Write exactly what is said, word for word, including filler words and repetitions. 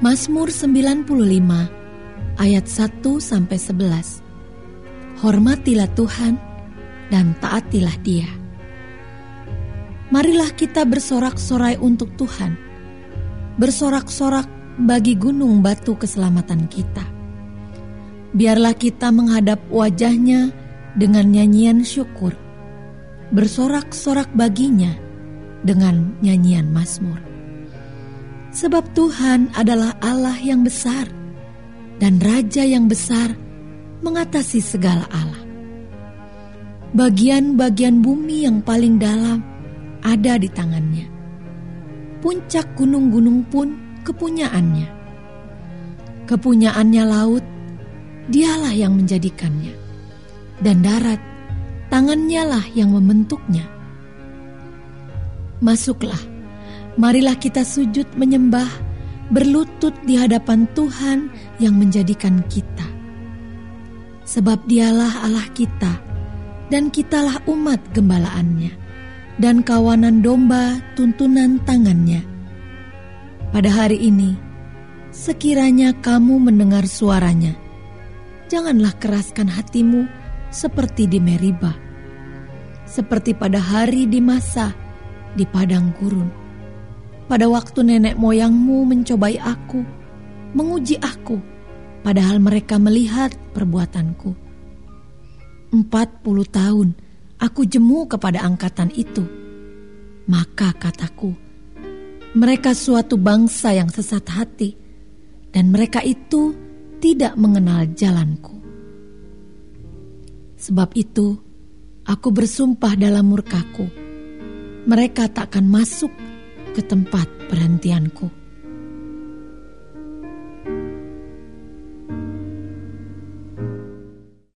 Mazmur sembilan puluh lima ayat satu sampai sebelas. Hormatilah Tuhan dan taatilah Dia. Marilah kita bersorak-sorai untuk Tuhan, bersorak-sorak bagi gunung batu keselamatan kita. Biarlah kita menghadap wajah-Nya dengan nyanyian syukur, bersorak-sorak baginya dengan nyanyian mazmur. Sebab Tuhan adalah Allah yang besar dan Raja yang besar mengatasi segala Allah. Bagian-bagian bumi yang paling dalam ada di tangannya. Puncak gunung-gunung pun kepunyaannya. Kepunyaannya laut, Dialah yang menjadikannya. Dan darat, tangannya lah yang membentuknya. Masuklah, marilah kita sujud menyembah, berlutut di hadapan Tuhan yang menjadikan kita. Sebab Dialah Allah kita, dan kitalah umat gembalaannya, dan kawanan domba tuntunan tangannya. Pada hari ini, sekiranya kamu mendengar suaranya, janganlah keraskan hatimu seperti di Meriba, seperti pada hari di Masa di padang gurun. Pada waktu nenek moyangmu mencobai aku, menguji aku, padahal mereka melihat perbuatanku. Empat puluh tahun aku jemu kepada angkatan itu. Maka kataku, mereka suatu bangsa yang sesat hati, dan mereka itu tidak mengenal jalanku. Sebab itu, aku bersumpah dalam murkaku, mereka takkan masuk ke tempat perhentianku.